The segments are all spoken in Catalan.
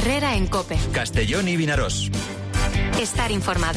Herrera en COPE. Castellón y Vinaròs. Estar informado.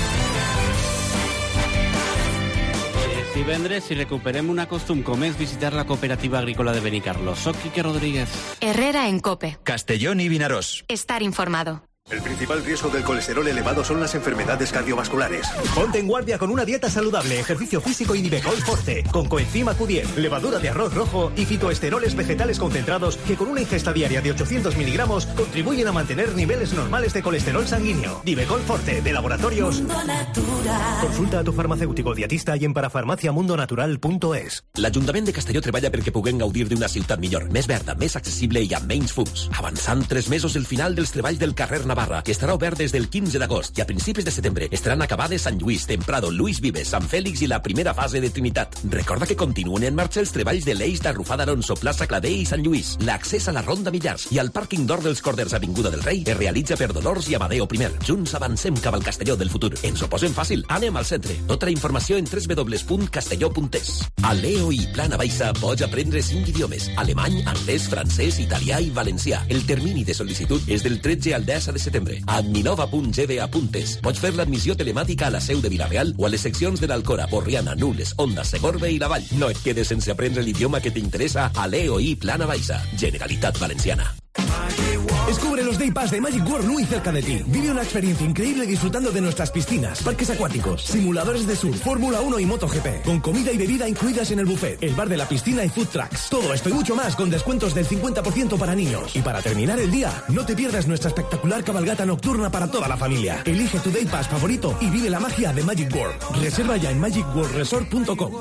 Divendres, si recuperem una costum com és visitar la cooperativa agrícola de Benicarló. Soc Quique Rodríguez. Herrera en COPE. Castellón y Vinaròs. Estar informado. El principal riesgo del colesterol elevado son las enfermedades cardiovasculares. Ponte en guardia con una dieta saludable, ejercicio físico y Nivecol Forte, con coenzima Q10, levadura de arroz rojo y fitoesteroles vegetales concentrados que con una ingesta diaria de 800 miligramos contribuyen a mantener niveles normales de colesterol sanguíneo. Nivecol Forte, de Laboratorios Mundo Natural. Consulta a tu farmacèutico dietista i en parafarmaciamundonatural.es. L'Ajuntament de Castelló treballa perquè puguem gaudir d'una ciutat millor, més verda, més accessible i amb menys fums. Avançant 3 mesos el final dels treballs del carrer Navarra, que estarà obert des del 15 d'agost i a principis de setembre estaran acabades Sant Lluís, Temprado, Luis Vives, Sant Fèlix i la primera fase de Trinitat. Recorda que continuen en marxa els treballs de l'eix d'Arrufada Alonso, Plaça Clavé i Sant Lluís. L'accés a la Ronda Millars i al pàrquing d'Or dels Corders Avinguda del Rei es realitza per Dolors i Amadeo I. Junts avancem cap al Castelló del futur. Ens ho posem fàcil. Anem al centre. Tota la informació en www.castelló.es. A l'EO i Plana Baixa pots aprendre 5 idiomes: alemany, anglès, francès, italià i valencià. El termini de sol·licitud és del 13 al 10 de setembre. A adminova.gda.es. Pots fer l'admissió telemàtica a la seu de Vilareal o a les seccions de l'Alcora, Borriana, Nules, Onda, Segorbe i la Vall. No et quedes sense aprendre l'idioma que t'interessa a l'EOI Plana Baixa. Generalitat Valenciana. Descubre los Day Pass de Magic World muy cerca de ti. Vive una experiencia increíble disfrutando de nuestras piscinas, parques acuáticos, simuladores de surf, Fórmula 1 y MotoGP, con comida y bebida incluidas en el buffet, el bar de la piscina y food trucks. Todo esto y mucho más con descuentos del 50% para niños. Y para terminar el día, no te pierdas nuestra espectacular cabalgata nocturna para toda la familia. Elige tu Day Pass favorito y vive la magia de Magic World. Reserva ya en magicworldresort.com.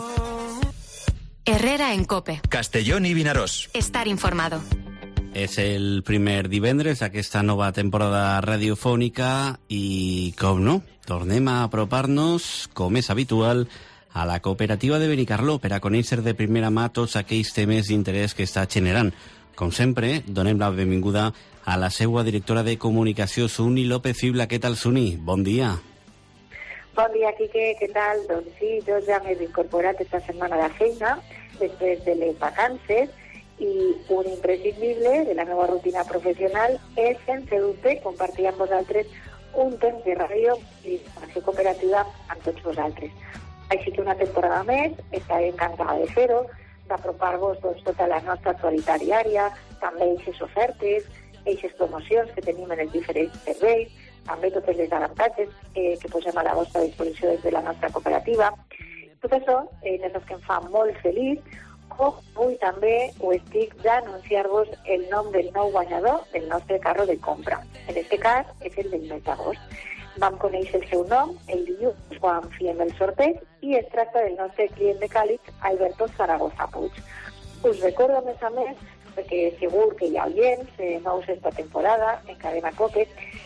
Herrera en COPE. Castellón y Vinaròs. Estar informado. És el primer divendres d'aquesta nova temporada radiofònica i, com no, tornem a apropar-nos, com és habitual, a la cooperativa de Benicarló per a conèixer de primera mà tots aquells temes d'interès que està generant. Com sempre, donem la benvinguda a la seva directora de comunicació, Suni López Fibla. Què tal, Suni? Bon dia. Bon dia, Quique, què tal? Doncs sí, jo ja m'he incorporat aquesta setmana de feina, després de les vacances, i un imprescindible de la meva rutina professional és, sense dubte, compartir amb vosaltres un temps de ràdio i informació cooperativa amb tots vosaltres. Així que una temporada més, estaré encantada de fer-ho, d'apropar-vos tota la nostra actualitat diària, també aquestes ofertes, aquestes promocions que tenim en els diferents serveis, també tots els avantatges que posem a la vostra disposició des de la nostra cooperativa. Tot això és el que em fa molt feliç. Avui també ho estic d'anunciar-vos el nom del nou guanyador del nostre carro de compra. En aquest cas és el del mes d'agost. Vam conèixer el seu nom el dilluns quan fiem el sorteig i es tracta del nostre client de Càlig, Alberto Zaragoza Puig. Us recordo, a més, perquè segur que hi ha oients nous esta temporada en Cadena COPE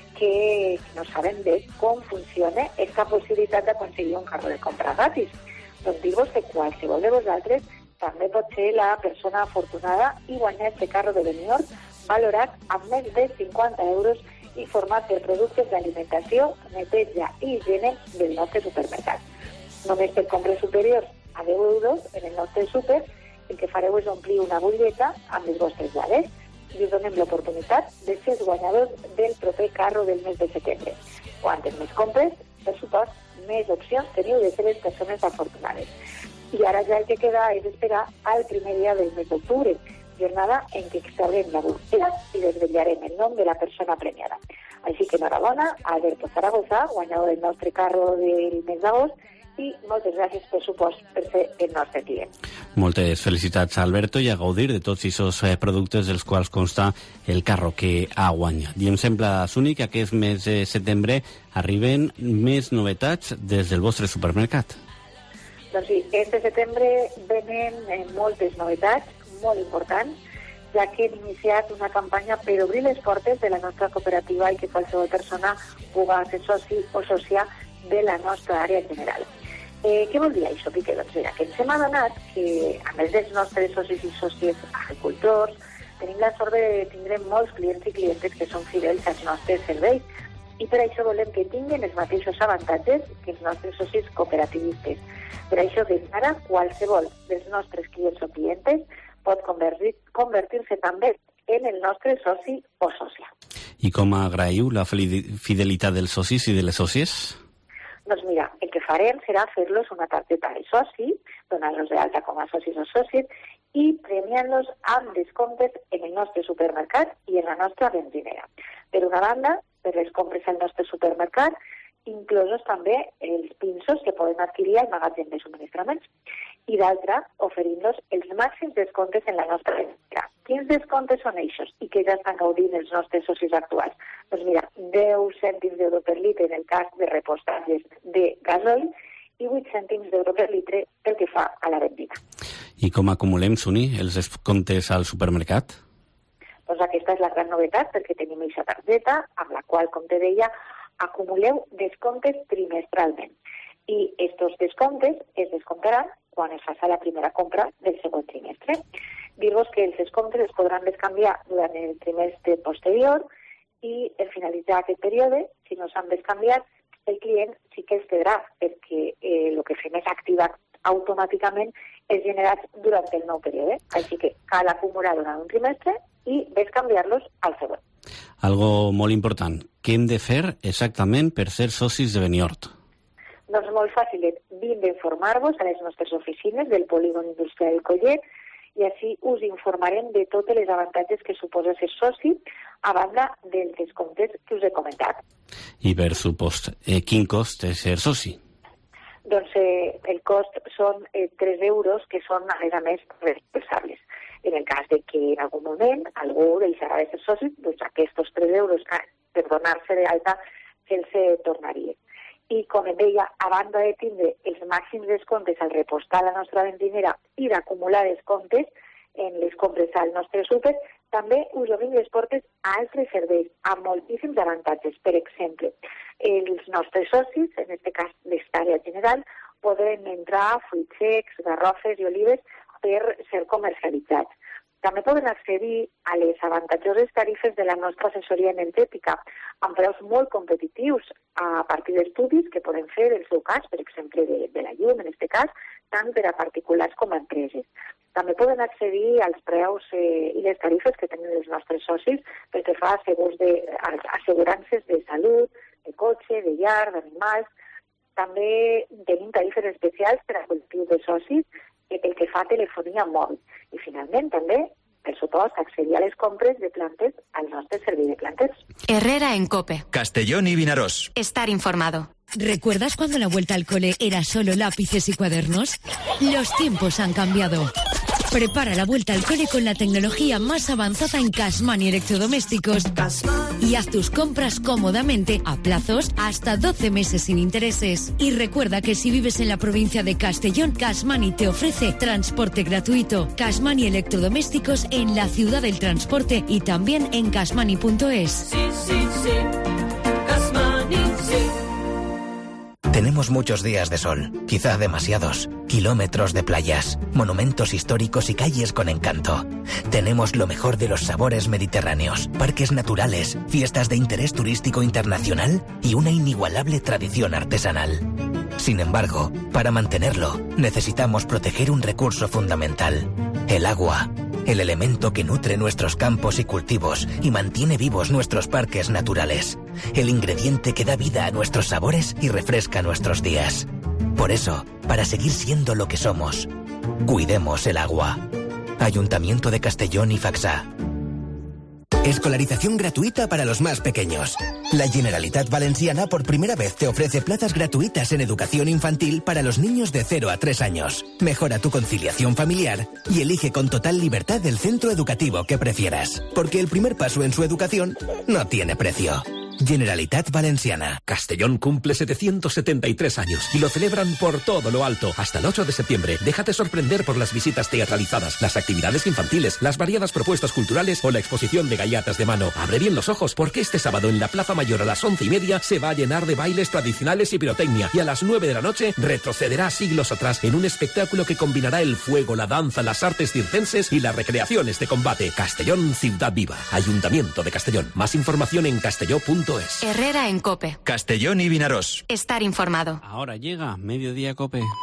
que no saben bé com funciona aquesta possibilitat d'aconseguir un carro de compra gratis. Doncs dir-vos que qualsevol de vosaltres també pot ser la persona afortunada i guanyar este carro de Benidorm valorat amb més de 50 euros i format per productes d'alimentació, neteja i higiene del nostre supermercat. Només per compres superiors a 10 euros en el nostre súper, el que fareu és omplir una butlleta amb les vostres dades i us donem l'oportunitat de ser els guanyadors del proper carro del mes de setembre. Quantes més compres, per supost, més opcions teniu de ser les persones afortunades. I ara ja el que queda és esperar al primer dia del mes d'octubre, jornada en què extraurem la butlleta i desvetllarem el nom de la persona premiada. Així que enhorabona a Alberto Zaragoza, guanyador del nostre carro del mes d'agost, i moltes gràcies, per supost, per ser el nostre client. Moltes felicitats, Alberto, i a gaudir de tots aquests productes dels quals consta el carro que ha guanyat. I em sembla, Suni, que aquest mes de setembre arriben més novetats des del vostre supermercat. Doncs sí, este setembre venen moltes novetats molt importants, ja que hem iniciat una campanya per obrir les portes de la nostra cooperativa i que qualsevol persona pugui ser soci o sòcia de la nostra àrea general. Què vol dir això, Piqué? Doncs mira, que ens hem adonat que, a més dels nostres socis i sòcies agricultors, tenim la sort de tindre molts clients i clientes que són fidels als nostres serveis i per això volem que tinguin els mateixos avantatges que els nostres socis cooperativistes. Per això, des d'ara, qualsevol dels nostres clients o clientes pot convertir-se també en el nostre soci o sòcia. I com agraïu la fidelitat dels socis i de les sòcies? Doncs mira, el que farem serà fer-los una targeta de soci, donant-los d'alta com a socis o sòcies i premiant-los amb descomptes en el nostre supermercat i en la nostra benzinera. Per una banda, per les compres al nostre supermercat, inclosos també els pinsos que poden adquirir al magatzem de subministraments. I d'altra, oferint-los els màxims descomptes en la nostra benzinera. Quins descomptes són eixos i que ja estan gaudint els nostres socis actuals? Doncs mira, 10 cèntims d'euro per litre en el cas de repostatges de gasoil i 8 cèntims d'euro per litre pel que fa a la benzina. I com acumulem, Suni, els descomptes al supermercat? Doncs aquesta és la gran novetat, perquè tenim aquesta targeta amb la qual, com te deia, acumuleu descomptes trimestralment. I aquests descomptes es descomptaran quan es faci la primera compra del següent trimestre. Dir-vos que els descomptes es podran bescanviar durant el trimestre posterior i en finalitzar aquest període, si no s'han bescanviat, el client sí que els quedarà, perquè el que fem és activar automàticament els generats durant el nou període. Així que cal acumular durant un trimestre i bescanviar-los al següent. Algo molt important. Què hem de fer exactament per ser socis de Beniort? Doncs molt fàcil. Vindre a informar-vos a les nostres oficines del Polígon Industrial del Collet i així us informarem de totes les avantatges que suposa ser soci a banda dels descomptes que us he comentat. I per supost, quin cost és ser soci? Doncs el cost són 3 euros que són, a més, reembolsables. En el cas de que en algun moment algú deixarà de ser soci, doncs aquests 3 euros per donar-se d'alta se'ls tornaria. I, com em deia, a banda de tindre els màxims descomptes al repostar la nostra benzinera i d'acumular descomptes en les compres al nostre súper, també us obrim les portes a altres serveis, amb moltíssims avantatges. Per exemple, els nostres socis, en aquest cas d'Estària General, poden entrar a fruits secs, garrofes i olives per ser comercialitzats. També poden accedir a les avantatjoses tarifes de la nostra assessoria energètica amb preus molt competitius a partir d'estudis que poden fer el seu cas, per exemple, de la llum, en aquest cas, tant per a particulars com a empreses. També poden accedir als preus i les tarifes que tenen els nostres socis pel que fa a assegurances de salut, de cotxe, de llar, d'animals. També tenim tarifes especials per a col·lectius de socis pel que fa a telefonia mòbil. I finalment també, per supost, accedir a les compres de plantes al nostre servei de plantes. Herrera en COPE. Castellón y Vinarós. Estar informado. ¿Recuerdas cuando la vuelta al cole era solo lápices y cuadernos? Los tiempos han cambiado. Prepara la vuelta al cole con la tecnología más avanzada en Cashmani Electrodomésticos y haz tus compras cómodamente a plazos hasta 12 meses sin intereses. Y recuerda que si vives en la provincia de Castellón, Cashmani te ofrece transporte gratuito. Cashmani Electrodomésticos en la ciudad del transporte y también en cashmani.es. Sí, sí, sí. Cashmani, sí. Tenemos muchos días de sol, quizá demasiados, kilómetros de playas, monumentos históricos y calles con encanto. Tenemos lo mejor de los sabores mediterráneos, parques naturales, fiestas de interés turístico internacional y una inigualable tradición artesanal. Sin embargo, para mantenerlo, necesitamos proteger un recurso fundamental: el agua. El elemento que nutre nuestros campos y cultivos y mantiene vivos nuestros parques naturales. El ingrediente que da vida a nuestros sabores y refresca nuestros días. Por eso, para seguir siendo lo que somos, cuidemos el agua. Ayuntamiento de Castellón y Faxà. Escolarización gratuita para los más pequeños. La Generalitat Valenciana por primera vez te ofrece plazas gratuitas en educación infantil para los niños de 0 a 3 años. Mejora tu conciliación familiar y elige con total libertad el centro educativo que prefieras, porque el primer paso en su educación no tiene precio. Generalitat Valenciana. Castellón cumple 773 años y lo celebran por todo lo alto. Hasta el 8 de septiembre, déjate sorprender por las visitas teatralizadas, las actividades infantiles, las variadas propuestas culturales o la exposición de gallatas de mano. Abre bien los ojos porque este sábado en la Plaza Mayor a las 11:30 se va a llenar de bailes tradicionales y pirotecnia, y a las 9 de la noche retrocederá siglos atrás en un espectáculo que combinará el fuego, la danza, las artes circenses y las recreaciones de combate. Castellón, ciudad viva. Ayuntamiento de Castellón. Más información en castelló.es. Herrera en COPE. Castellón y Vinarós. Estar informado. Ahora llega Mediodía COPE.